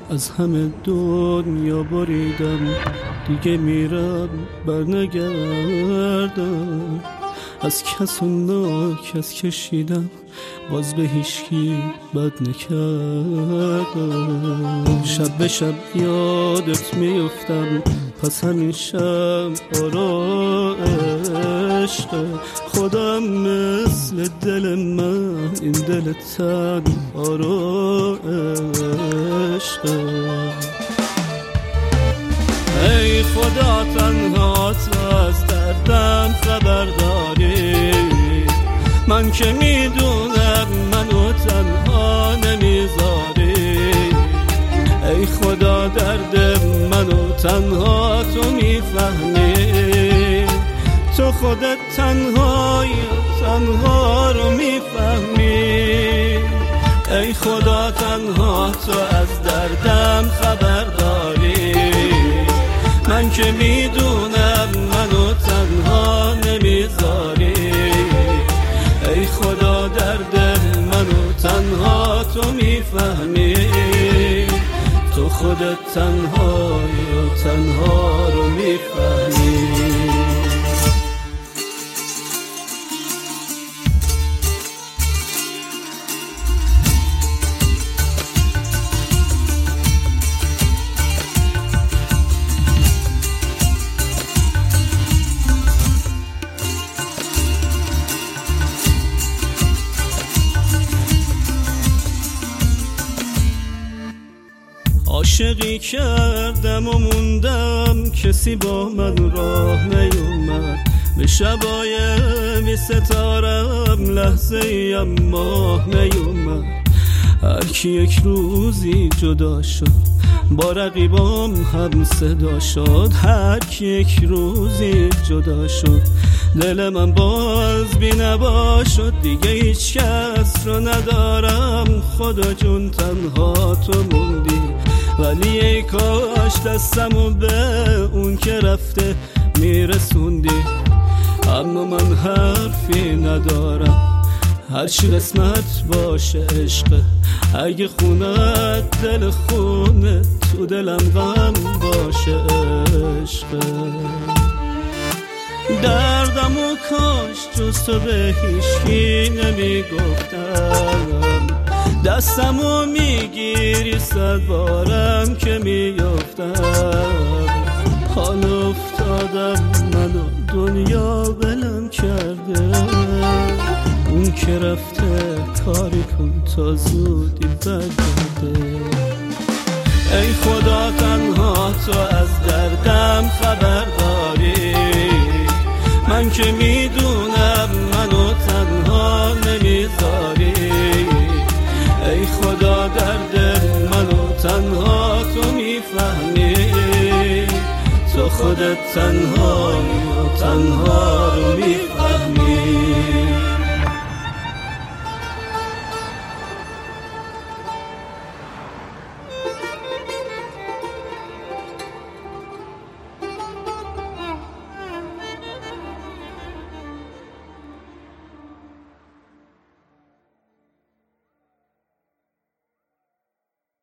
از همه دنیا بریدم، دیگه میرم برنگردم. از کس و ناکس کشیدم، باز به هیچکی بد نکردم. شب به شب یادت میفتم، پس همین شب عشق خودم مثل دل من، این دل تنها رو عشق. ای خدا تنها تو از دردم خبر داری، من که میدونم منو تنها نمیذاری. ای خدا درد منو تنها تو میفهمی، تو خودت تنهایی تنها رو میفهمی. ای خدا تنها تو از دردم خبر داری، من که میدونم منو تنها نمیذاری. ای خدا درد منو تنها تو میفهمی، تو خودت تنهایی و تنها رو میفهمی. عاشقی کردم و موندم، کسی با من راه نیومد. به شبای بی ستارم لحظه ایم ماه نیومد. هر کی یک روزی جدا شد، با رقیبام هم صدا شد. هر کی یک روزی جدا شد، دل من باز بی نوا شد. دیگه هیچ کس رو ندارم، خدا جون تنها تو موندی. ولی ای کاش دستمو به اون که رفته میرسوندی. اما من حرفی ندارم، هرچی قسمت باشه عشقه. اگه خونت دل خونه، تو دلم غم باشه عشقه. دردمو کاش جز تو به هیچکی نمیگفتم. دستمو میگیری صد بارم که میافتم. حال افتادم منو دنیا بلم کرده. اون که رفته کاری کن تا زودی برگرده. ای خدا تنها تو از دردم خبر داری، من که میدونم منو تنها نمیذاری. ای خدا درد منو تنها تو میفهمی، تو خودت تنهایی و تنها رو میفهمی.